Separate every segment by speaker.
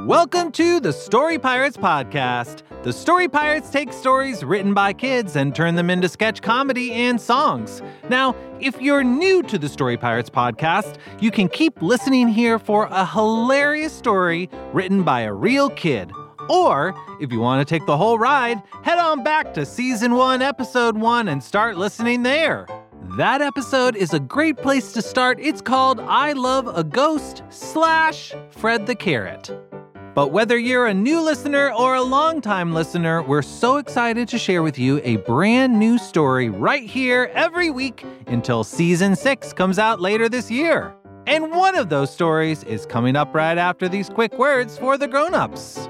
Speaker 1: Welcome to the Story Pirates Podcast. The Story Pirates take stories written by kids and turn them into sketch comedy and songs. Now, if you're new to the Story Pirates Podcast, you can keep listening here for a hilarious story written by a real kid. Or, if you want to take the whole ride, head on back to Season 1, Episode 1 and start listening there. That episode is a great place to start. It's called I Love a Ghost / Fred the Carrot. But whether you're a new listener or a longtime listener, we're so excited to share with you a brand new story right here every week until Season 6 comes out later this year. And one of those stories is coming up right after these quick words for the grown-ups.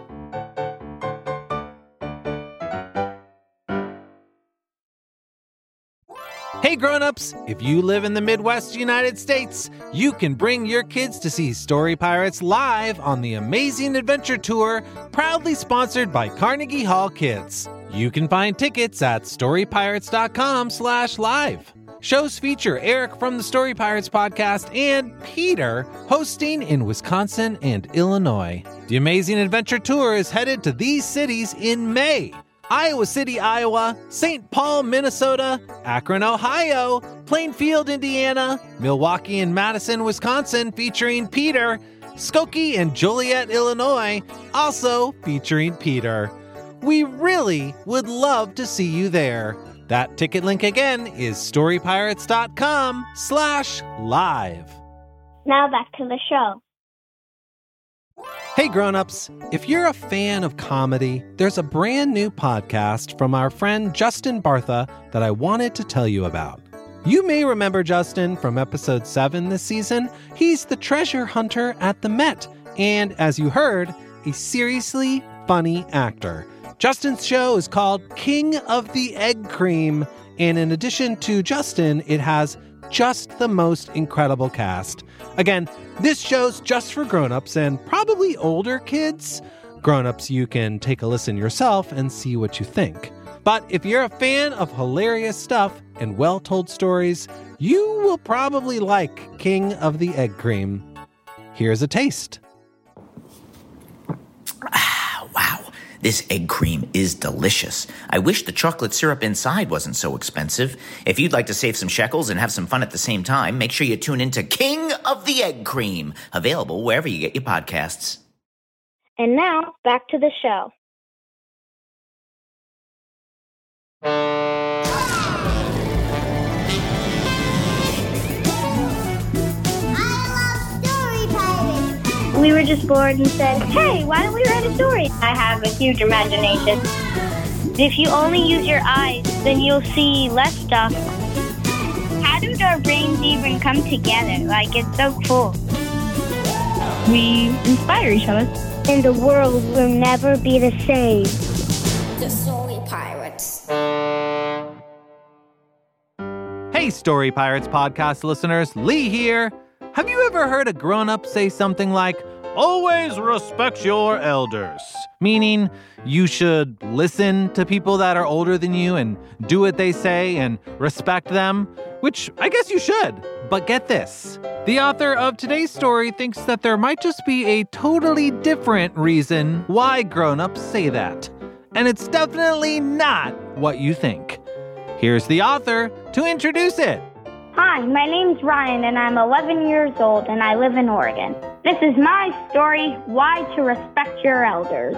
Speaker 1: Hey grown-ups, if you live in the Midwest United States, you can bring your kids to see Story Pirates live on the Amazing Adventure Tour, proudly sponsored by Carnegie Hall Kids. You can find tickets at storypirates.com/live. Shows feature Eric from the Story Pirates podcast and Peter hosting in Wisconsin and Illinois. The Amazing Adventure Tour is headed to these cities in May: Iowa City, Iowa, St. Paul, Minnesota, Akron, Ohio, Plainfield, Indiana, Milwaukee and Madison, Wisconsin, featuring Peter, Skokie and Joliet, Illinois, also featuring Peter. We really would love to see you there. That ticket link again is storypirates.com/live.
Speaker 2: Now back to the show.
Speaker 1: Hey grown-ups, if you're a fan of comedy, there's a brand new podcast from our friend Justin Bartha that I wanted to tell you about. You may remember Justin from episode 7 this season. He's the treasure hunter at the Met, and as you heard, a seriously funny actor. Justin's show is called King of the Egg Cream, and in addition to Justin, it has just the most incredible cast. Again, this show's just for grown-ups and probably older kids. Grown-ups, you can take a listen yourself and see what you think. But if you're a fan of hilarious stuff and well-told stories, you will probably like King of the Egg Cream. Here's a taste.
Speaker 3: Wow. This egg cream is delicious. I wish the chocolate syrup inside wasn't so expensive. If you'd like to save some shekels and have some fun at the same time, make sure you tune into King of the Egg Cream, available wherever you get your podcasts.
Speaker 2: And now, back to the show. We were just bored and said, hey, why don't we write a story? I have a huge imagination. If you only use your eyes, then you'll see less stuff. How did our brains even come together? Like, it's so cool. We inspire each other. And the world will never be the same.
Speaker 4: The Story Pirates.
Speaker 1: Hey Story Pirates podcast listeners, Lee here. Have you ever heard a grown-up say something like, always respect your elders? Meaning, you should listen to people that are older than you and do what they say and respect them, which I guess you should. But get this. The author of today's story thinks that there might just be a totally different reason why grown-ups say that. And it's definitely not what you think. Here's the author to introduce it.
Speaker 2: Hi, my name's Ryan, and I'm 11 years old, and I live in Oregon. This is my story, Why to Respect Your Elders.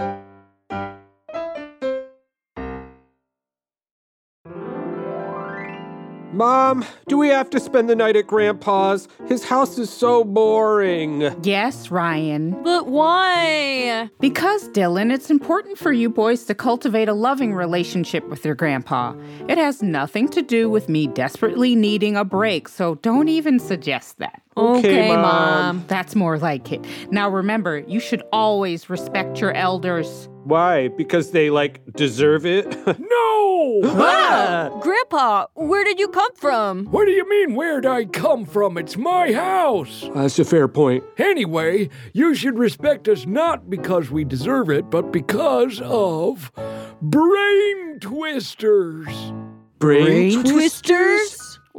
Speaker 5: Mom, do we have to spend the night at Grandpa's? His house is so boring.
Speaker 6: Yes, Ryan.
Speaker 7: But why?
Speaker 6: Because, Dylan, it's important for you boys to cultivate a loving relationship with your grandpa. It has nothing to do with me desperately needing a break, so don't even suggest that.
Speaker 7: Okay, Mom.
Speaker 6: That's more like it. Now remember, you should always respect your elders.
Speaker 5: Why? Because they, deserve it?
Speaker 8: No!
Speaker 7: Grandpa, where did you come from?
Speaker 8: What do you mean, where'd I come from? It's my house.
Speaker 5: That's a fair point.
Speaker 8: Anyway, you should respect us not because we deserve it, but because of brain twisters.
Speaker 5: Brain
Speaker 7: twisters?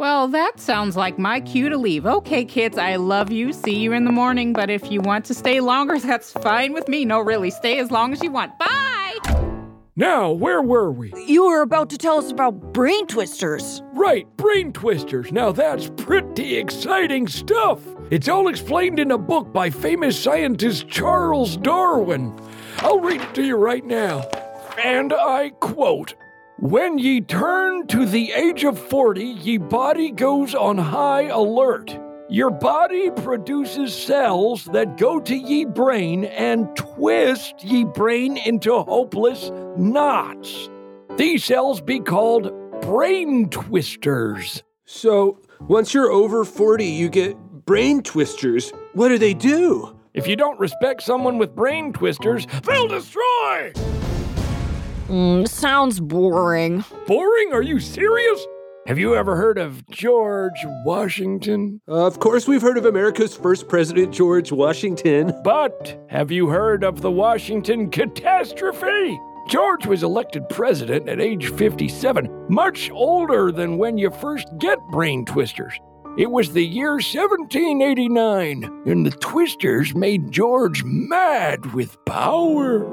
Speaker 6: Well, that sounds like my cue to leave. Okay, kids, I love you. See you in the morning. But if you want to stay longer, that's fine with me. No, really, stay as long as you want. Bye!
Speaker 8: Now, where were we?
Speaker 7: You were about to tell us about brain twisters.
Speaker 8: Right, brain twisters. Now that's pretty exciting stuff. It's all explained in a book by famous scientist Charles Darwin. I'll read it to you right now. And I quote, "When ye turn to the age of 40, ye body goes on high alert. Your body produces cells that go to ye brain and twist ye brain into hopeless knots. These cells be called brain twisters."
Speaker 5: So, once you're over 40, you get brain twisters. What do they do?
Speaker 8: If you don't respect someone with brain twisters, they'll destroy!
Speaker 7: Sounds boring.
Speaker 8: Boring? Are you serious? Have you ever heard of George Washington?
Speaker 5: Of course we've heard of America's first president, George Washington.
Speaker 8: But have you heard of the Washington catastrophe? George was elected president at age 57, much older than when you first get brain twisters. It was the year 1789, and the twisters made George mad with power.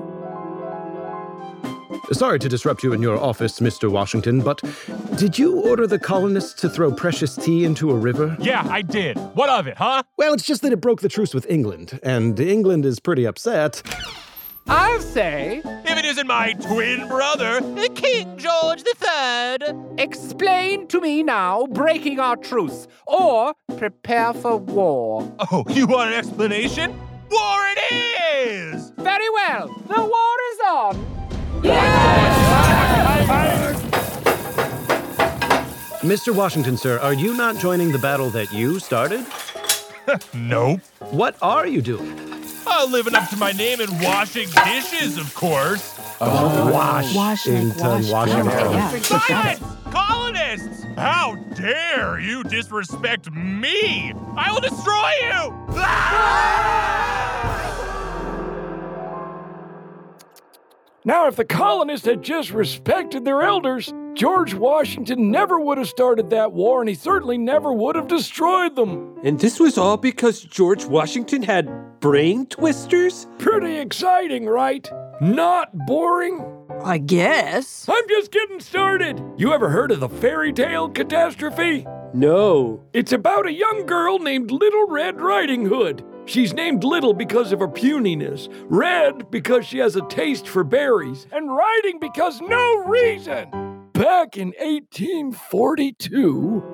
Speaker 9: Sorry to disrupt you in your office, Mr. Washington, but did you order the colonists to throw precious tea into a river?
Speaker 10: Yeah, I did. What of it, huh?
Speaker 9: Well, it's just that it broke the truce with England, and England is pretty upset.
Speaker 10: I'll say, if it isn't my twin brother, King George III.
Speaker 11: Explain to me now, breaking our truce, or prepare for war.
Speaker 10: Oh, you want an explanation? War it is!
Speaker 11: Very well, the war is on.
Speaker 9: Mr. Washington, sir, are you not joining the battle that you started?
Speaker 10: Nope.
Speaker 9: What are you doing?
Speaker 10: Living up to my name and washing dishes, of course.
Speaker 9: Washington.
Speaker 10: Silence! Colonists! How dare you disrespect me! I will destroy you!
Speaker 8: Now, if the colonists had just respected their elders, George Washington never would have started that war, and he certainly never would have destroyed them.
Speaker 5: And this was all because George Washington had brain twisters?
Speaker 8: Pretty exciting, right? Not boring?
Speaker 7: I guess.
Speaker 8: I'm just getting started. You ever heard of the fairy tale catastrophe?
Speaker 5: No.
Speaker 8: It's about a young girl named Little Red Riding Hood. She's named Little because of her puniness, Red because she has a taste for berries, and riding because no reason. Back in 1842...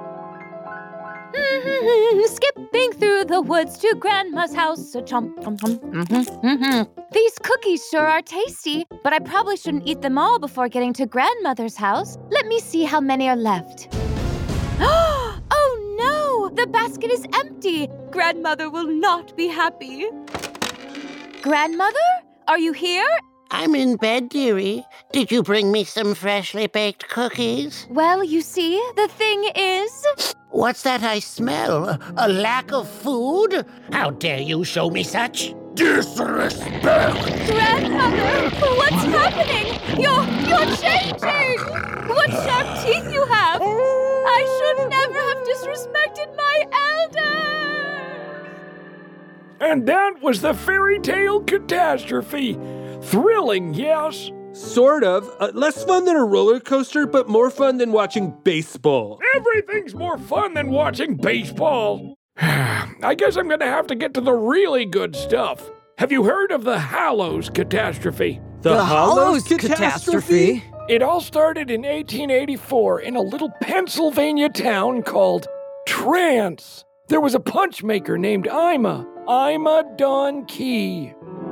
Speaker 12: Skipping through the woods to Grandma's house, so chomp, chomp, chomp. These cookies sure are tasty, but I probably shouldn't eat them all before getting to Grandmother's house. Let me see how many are left. Oh no! The basket is empty! Grandmother will not be happy. Grandmother? Are you here?
Speaker 13: I'm in bed, dearie. Did you bring me some freshly baked cookies?
Speaker 12: Well, you see, the thing is...
Speaker 13: What's that I smell? A lack of food? How dare you show me such disrespect?
Speaker 12: Grandmother, what's happening? You're changing! What sharp teeth you have! I should never have disrespected my elders!
Speaker 8: And that was the fairy tale catastrophe. Thrilling, yes?
Speaker 5: Sort of. Less fun than a roller coaster, but more fun than watching baseball.
Speaker 8: Everything's more fun than watching baseball. I guess I'm gonna have to get to the really good stuff. Have you heard of the Hallows catastrophe?
Speaker 5: The Hallows catastrophe?
Speaker 8: It all started in 1884 in a little Pennsylvania town called Trance. There was a punch maker named Ima Don Key.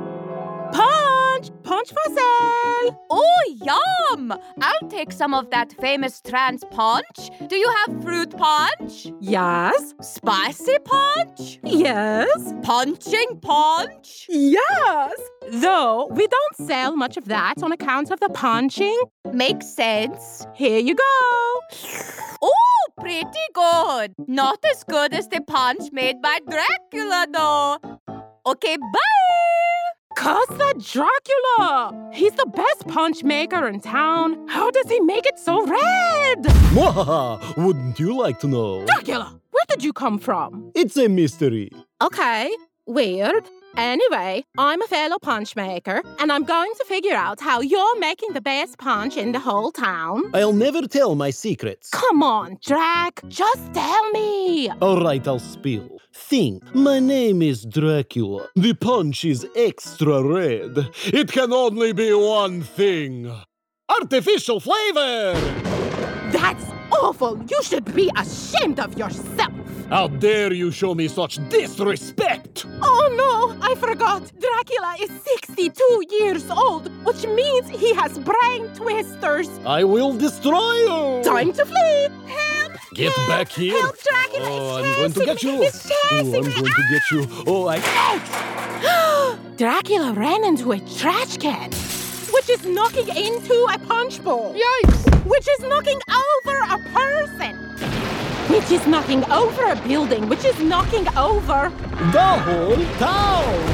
Speaker 12: Punch for sale! Oh, yum! I'll take some of that famous Trance punch. Do you have fruit punch?
Speaker 14: Yes.
Speaker 12: Spicy punch?
Speaker 14: Yes.
Speaker 12: Punching punch?
Speaker 14: Yes. Though we don't sell much of that on account of the punching.
Speaker 12: Makes sense.
Speaker 14: Here you go.
Speaker 12: Oh, pretty good. Not as good as the punch made by Dracula, though. Okay, bye!
Speaker 14: Casa Dracula! He's the best punch maker in town. How does he make it so red?
Speaker 15: Mwahaha! Wouldn't you like to know?
Speaker 14: Dracula, where did you come from?
Speaker 15: It's a mystery.
Speaker 14: Okay, weird. Anyway, I'm a fellow punch maker, and I'm going to figure out how you're making the best punch in the whole town.
Speaker 15: I'll never tell my secrets.
Speaker 14: Come on, Drac, just tell me.
Speaker 15: All right, I'll spill. Think, my name is Dracula. The punch is extra red. It can only be one thing. Artificial flavor!
Speaker 14: That's awful. You should be ashamed of yourself.
Speaker 15: How dare you show me such disrespect?
Speaker 14: Oh no, I forgot. Dracula is 62 years old, which means he has brain twisters.
Speaker 15: I will destroy you!
Speaker 14: Time to flee! Help!
Speaker 15: Get
Speaker 14: help,
Speaker 15: back here!
Speaker 14: Help, Dracula!
Speaker 15: Oh, I'm going to get you!
Speaker 14: It's
Speaker 15: I'm going to get you! Oh,
Speaker 14: Ouch! Dracula ran into a trash can, which is knocking into a punch bowl.
Speaker 6: Yikes!
Speaker 14: Which is knocking over a person. Which is knocking over a building, which is knocking over
Speaker 15: the whole town!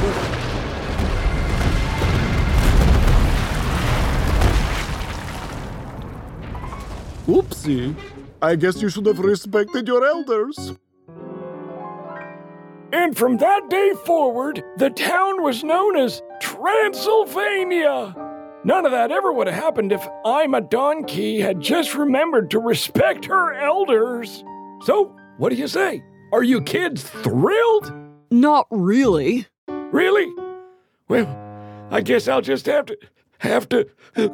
Speaker 15: Oopsie. I guess you should have respected your elders.
Speaker 8: And from that day forward, the town was known as Transylvania. None of that ever would have happened if Ima Donkey had just remembered to respect her elders. So, what do you say? Are you kids thrilled?
Speaker 7: Not really.
Speaker 8: Really? Well, I guess I'll just have to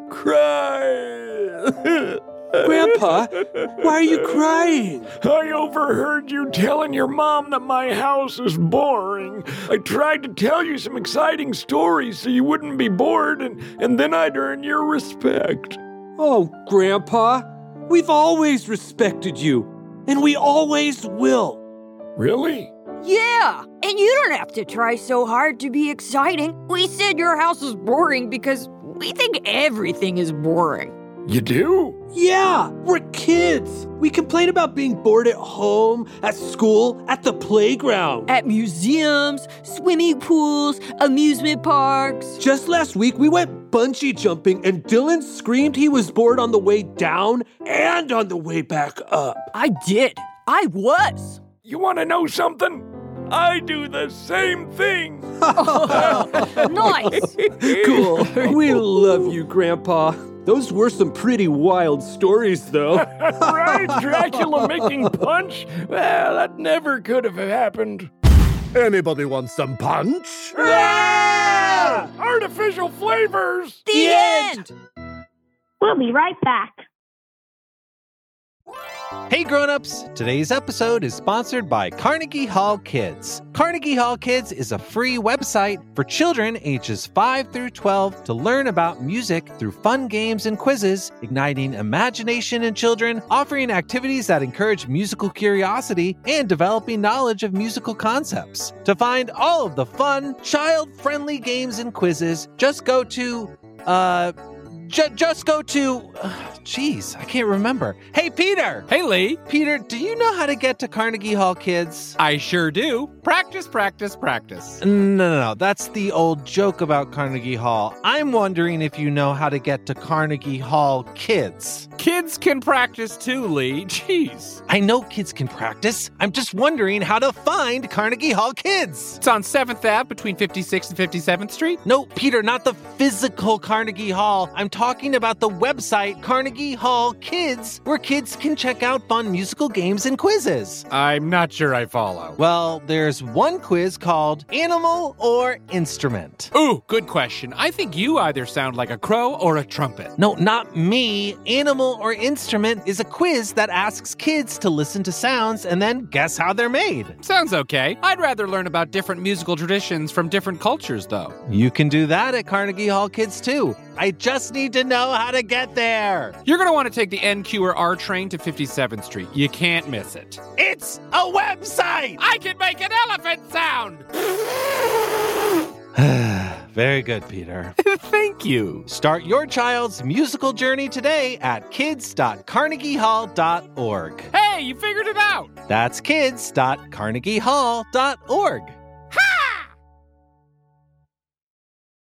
Speaker 8: cry.
Speaker 5: Grandpa, why are you crying?
Speaker 8: I overheard you telling your mom that my house is boring. I tried to tell you some exciting stories so you wouldn't be bored, and then I'd earn your respect.
Speaker 5: Oh, Grandpa, we've always respected you, and we always will.
Speaker 8: Really?
Speaker 7: Yeah, and you don't have to try so hard to be exciting. We said your house is boring because we think everything is boring.
Speaker 8: You do?
Speaker 5: Yeah, we're kids. We complain about being bored at home, at school, at the playground.
Speaker 7: At museums, swimming pools, amusement parks.
Speaker 5: Just last week, we went bungee jumping and Dylan screamed he was bored on the way down and on the way back up.
Speaker 7: I did. I was.
Speaker 8: You want to know something? I do the same thing.
Speaker 7: Nice.
Speaker 5: Cool. We love you, Grandpa. Those were some pretty wild stories, though.
Speaker 8: Right? Dracula making punch? Well, that never could have happened.
Speaker 15: Anybody want some punch?
Speaker 8: Ah! Artificial flavors!
Speaker 7: The end!
Speaker 2: We'll be right back.
Speaker 1: Hey grown-ups, today's episode is sponsored by Carnegie Hall Kids. Carnegie Hall Kids is a free website for children ages 5 through 12 to learn about music through fun games and quizzes, igniting imagination in children, offering activities that encourage musical curiosity, and developing knowledge of musical concepts. To find all of the fun, child-friendly games and quizzes, just go to, Jeez, I can't remember. Hey, Peter!
Speaker 10: Hey, Lee.
Speaker 1: Peter, do you know how to get to Carnegie Hall Kids?
Speaker 10: I sure do. Practice, practice, practice.
Speaker 1: No. That's the old joke about Carnegie Hall. I'm wondering if you know how to get to Carnegie Hall Kids.
Speaker 10: Kids can practice too, Lee. Jeez.
Speaker 1: I know kids can practice. I'm just wondering how to find Carnegie Hall Kids.
Speaker 10: It's on 7th Ave between 56th and 57th Street.
Speaker 1: No, Peter, not the physical Carnegie Hall. I'm talking about the website Carnegie Hall Kids, where kids can check out fun musical games and quizzes.
Speaker 10: I'm not sure I follow.
Speaker 1: Well, there's one quiz called Animal or Instrument.
Speaker 10: Ooh, good question. I think you either sound like a crow or a trumpet.
Speaker 1: No, not me. Animal or Instrument is a quiz that asks kids to listen to sounds and then guess how they're made.
Speaker 10: Sounds okay. I'd rather learn about different musical traditions from different cultures, though.
Speaker 1: You can do that at Carnegie Hall Kids, too. I just need to know how to get there.
Speaker 10: You're going to want to take the NQ or R train to 57th Street. You can't miss it.
Speaker 1: It's a website!
Speaker 10: I can make an elephant sound!
Speaker 1: Very good, Peter.
Speaker 10: Thank you.
Speaker 1: Start your child's musical journey today at kids.carnegiehall.org.
Speaker 10: Hey, you figured it out!
Speaker 1: That's kids.carnegiehall.org.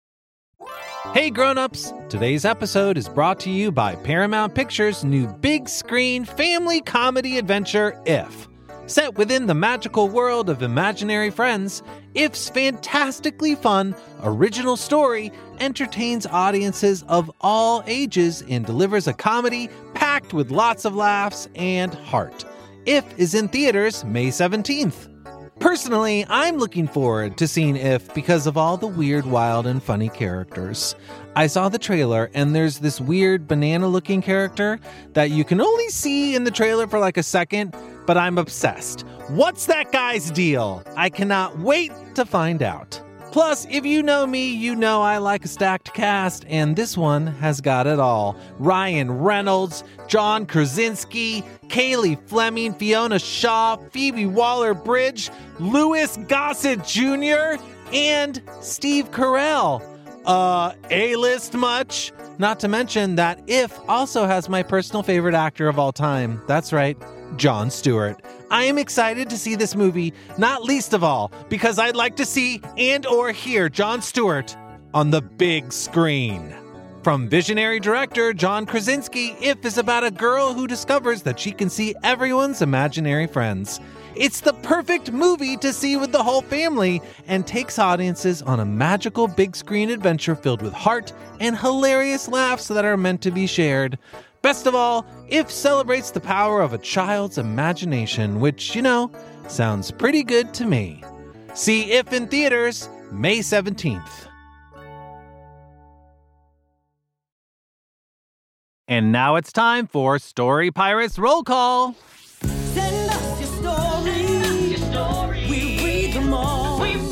Speaker 1: Hey grown-ups! Today's episode is brought to you by Paramount Pictures' new big screen family comedy adventure, If. Set within the magical world of imaginary friends, If's fantastically fun, original story entertains audiences of all ages and delivers a comedy packed with lots of laughs and heart. If is in theaters May 17th. Personally, I'm looking forward to seeing If because of all the weird, wild, and funny characters. I saw the trailer, and there's this weird banana-looking character that you can only see in the trailer for like a second, but I'm obsessed. What's that guy's deal? I cannot wait to find out. Plus, if you know me, you know I like a stacked cast, and this one has got it all. Ryan Reynolds, John Krasinski, Kaylee Fleming, Fiona Shaw, Phoebe Waller-Bridge, Louis Gossett Jr., and Steve Carell. A-list much? Not to mention that If also has my personal favorite actor of all time. That's right, Jon Stewart. I am excited to see this movie, not least of all, because I'd like to see and or hear Jon Stewart on the big screen. From visionary director John Krasinski, If is about a girl who discovers that she can see everyone's imaginary friends. It's the perfect movie to see with the whole family and takes audiences on a magical big screen adventure filled with heart and hilarious laughs that are meant to be shared. Best of all, If celebrates the power of a child's imagination, which, sounds pretty good to me. See If in theaters May 17th. And now it's time for Story Pirates Roll Call.
Speaker 16: Send us your stories. We read them all. You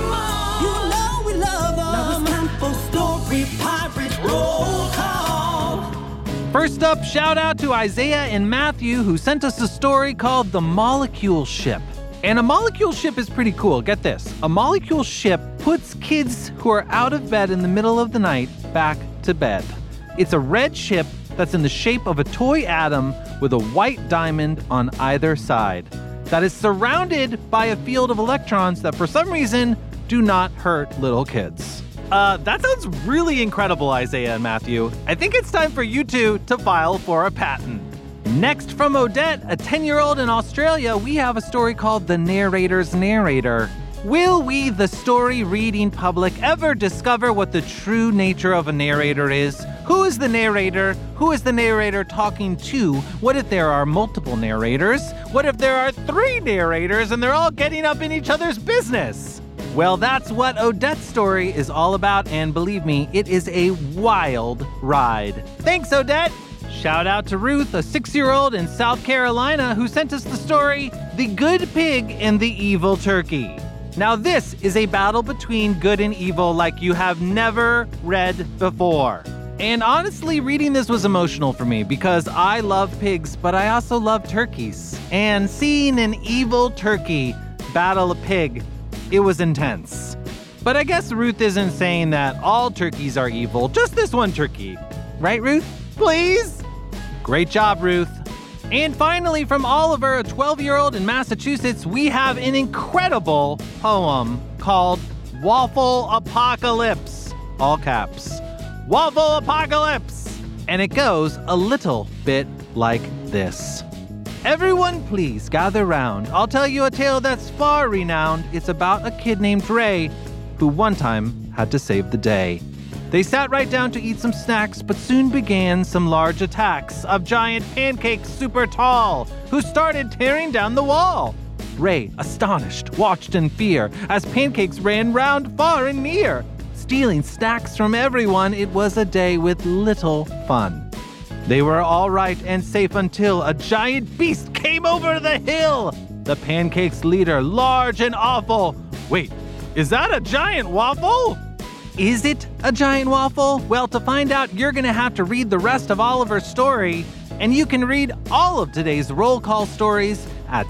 Speaker 16: know we love them. Now it's time for Story Pirates Roll Call.
Speaker 1: First up, shout out to Isaiah and Matthew, who sent us a story called The Molecule Ship. And a molecule ship is pretty cool. Get this. A molecule ship puts kids who are out of bed in the middle of the night back to bed. It's a red ship that's in the shape of a toy atom with a white diamond on either side that is surrounded by a field of electrons that for some reason do not hurt little kids. That sounds really incredible, Isaiah and Matthew. I think it's time for you two to file for a patent. Next from Odette, a 10-year-old in Australia, we have a story called The Narrator's Narrator. Will we, the story reading public, ever discover what the true nature of a narrator is? Who is the narrator? Who is the narrator talking to? What if there are multiple narrators? What if there are 3 narrators and they're all getting up in each other's business? Well, that's what Odette's story is all about, and believe me, it is a wild ride. Thanks, Odette! Shout out to Ruth, a 6-year-old in South Carolina, who sent us the story, The Good Pig and the Evil Turkey. Now this is a battle between good and evil like you have never read before. And honestly, reading this was emotional for me because I love pigs, but I also love turkeys. And seeing an evil turkey battle a pig, it was intense. But I guess Ruth isn't saying that all turkeys are evil, just this one turkey. Right, Ruth? Please? Great job, Ruth. And finally, from Oliver, a 12-year-old in Massachusetts, we have an incredible poem called Waffle Apocalypse. All caps. Waffle Apocalypse! And it goes a little bit like this. Everyone please gather round. I'll tell you a tale that's far renowned. It's about a kid named Ray, who one time had to save the day. They sat right down to eat some snacks, but soon began some large attacks of giant pancakes super tall, who started tearing down the wall. Ray, astonished, watched in fear as pancakes ran round far and near. Stealing snacks from everyone, it was a day with little fun. They were all right and safe until a giant beast came over the hill. The pancakes leader, large and awful. Wait, is that a giant waffle? Is it a giant waffle? Well, to find out, you're going to have to read the rest of Oliver's story. And you can read all of today's roll call stories at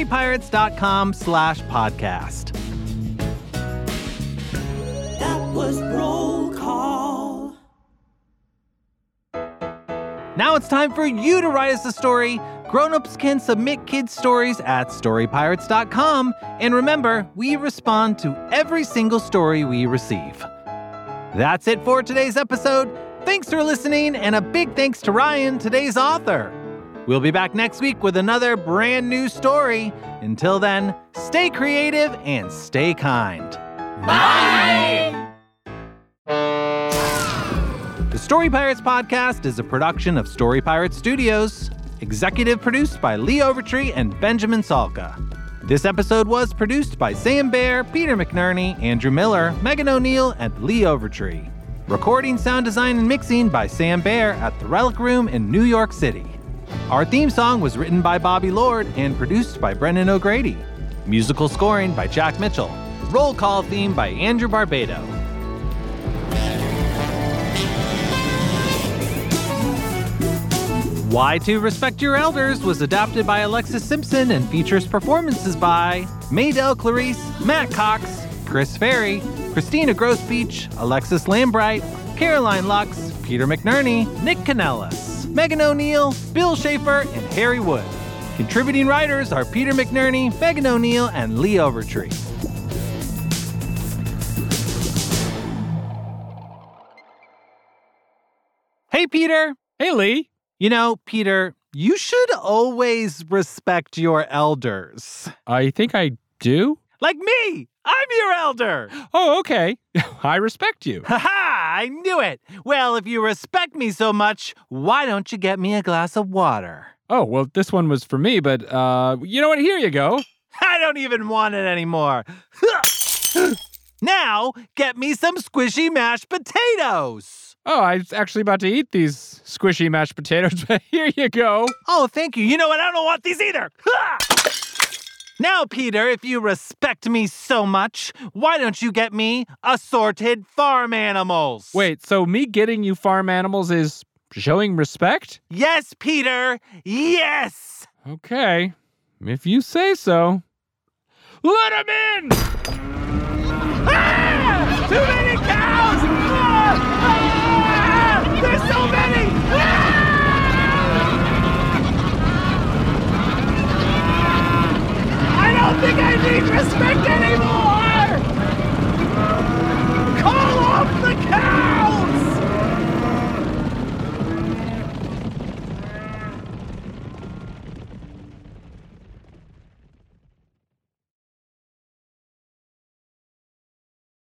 Speaker 1: storypirates.com/podcast.
Speaker 16: That was roll call.
Speaker 1: Now it's time for you to write us a story. Grown-ups can submit kids' stories at storypirates.com. And remember, we respond to every single story we receive. That's it for today's episode. Thanks for listening, and a big thanks to Ryan, today's author. We'll be back next week with another brand new story. Until then, stay creative and stay kind.
Speaker 16: Bye!
Speaker 1: The Story Pirates Podcast is a production of Story Pirates Studios, executive produced by Lee Overtree and Benjamin Salka. This episode was produced by Sam Baer, Peter McNerney, Andrew Miller, Megan O'Neill, and Lee Overtree. Recording, sound design, and mixing by Sam Baer at the Relic Room in New York City. Our theme song was written by Bobby Lord and produced by Brendan O'Grady. Musical scoring by Jack Mitchell. Roll call theme by Andrew Barbado. Why to Respect Your Elders was adapted by Alexis Simpson and features performances by Maydell Clarice, Matt Cox, Chris Ferry, Christina Grosbeach, Alexis Lambright, Caroline Lux, Peter McNerney, Nick Kanellis, Megan O'Neill, Bill Schaefer, and Harry Wood. Contributing writers are Peter McNerney, Megan O'Neill, and Lee Overtree. Hey, Peter.
Speaker 17: Hey, Lee.
Speaker 1: You know, Peter, you should always respect your elders.
Speaker 17: I think I do.
Speaker 1: Like me! I'm your elder!
Speaker 17: Oh, okay. I respect you.
Speaker 1: Ha-ha! I knew it! Well, if you respect me so much, why don't you get me a glass of water?
Speaker 17: Oh, well, this one was for me, but, you know what? Here you go.
Speaker 1: I don't even want it anymore. Now, get me some squishy mashed potatoes!
Speaker 17: Oh, I was actually about to eat these squishy mashed potatoes, but here you go.
Speaker 1: Oh, thank you. You know what? I don't want these either. Now, Peter, if you respect me so much, why don't you get me assorted farm animals?
Speaker 17: Wait, so me getting you farm animals is showing respect?
Speaker 1: Yes, Peter. Yes.
Speaker 17: Okay, if you say so. Let him in!